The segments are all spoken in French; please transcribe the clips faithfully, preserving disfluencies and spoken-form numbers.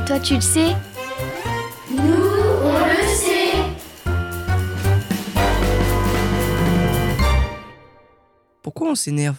toi tu le sais? Nous, on le sait. Pourquoi on s'énerve?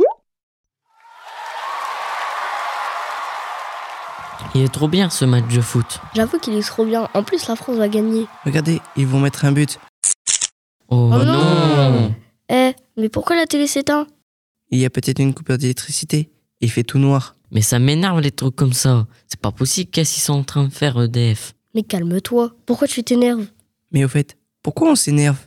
Il est trop bien ce match de foot. J'avoue qu'il est trop bien. En plus, la France va gagner. Regardez, ils vont mettre un but. Oh, Oh non. non. Eh, mais pourquoi la télé s'éteint? Il y a peut-être une coupure d'électricité. Il fait tout noir. Mais ça m'énerve les trucs comme ça. C'est pas possible qu'est-ce qu'ils sont en train de faire E D F. Mais calme-toi. Pourquoi tu t'énerves? Mais au fait, pourquoi on s'énerve?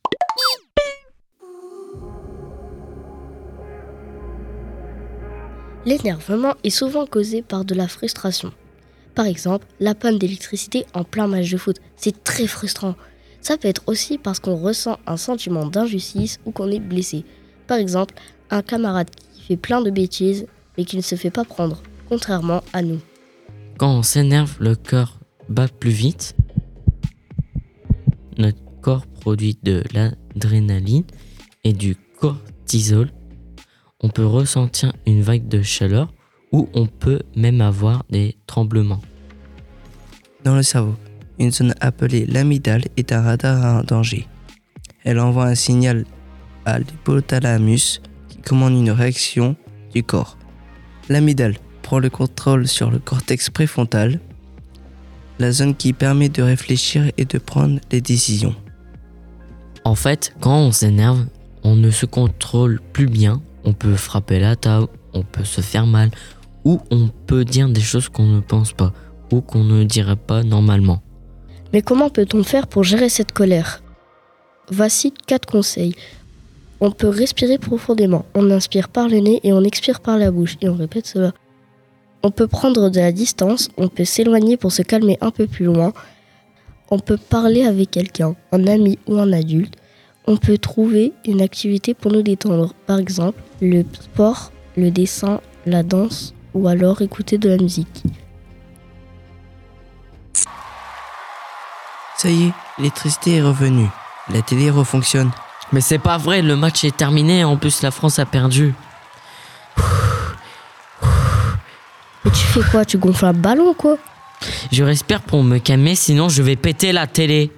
L'énervement est souvent causé par de la frustration. Par exemple, la panne d'électricité en plein match de foot. C'est très frustrant. Ça peut être aussi parce qu'on ressent un sentiment d'injustice ou qu'on est blessé. Par exemple, un camarade qui fait plein de bêtises mais qui ne se fait pas prendre, contrairement à nous. Quand on s'énerve, le cœur bat plus vite. Notre corps produit de l'adrénaline et du cortisol. On peut ressentir une vague de chaleur ou on peut même avoir des tremblements. Dans le cerveau, une zone appelée l'amygdale est un radar à un danger. Elle envoie un signal à l'hypothalamus qui commande une réaction du corps. L'amygdale prend le contrôle sur le cortex préfrontal, la zone qui permet de réfléchir et de prendre des décisions. En fait, quand on s'énerve, on ne se contrôle plus bien. On peut frapper la table, on peut se faire mal, ou on peut dire des choses qu'on ne pense pas, ou qu'on ne dirait pas normalement. Mais comment peut-on faire pour gérer cette colère? Voici quatre conseils. On peut respirer profondément. On inspire par le nez et on expire par la bouche. Et on répète cela. On peut prendre de la distance. On peut s'éloigner pour se calmer un peu plus loin. On peut parler avec quelqu'un, un ami ou un adulte. On peut trouver une activité pour nous détendre. Par exemple, le sport, le dessin, la danse ou alors écouter de la musique. Ça y est, l'électricité est revenue. La télé refonctionne. Mais c'est pas vrai, le match est terminé, en plus la France a perdu. Mais tu fais quoi? Tu gonfles un ballon quoi? Je respire pour me calmer, sinon je vais péter la télé.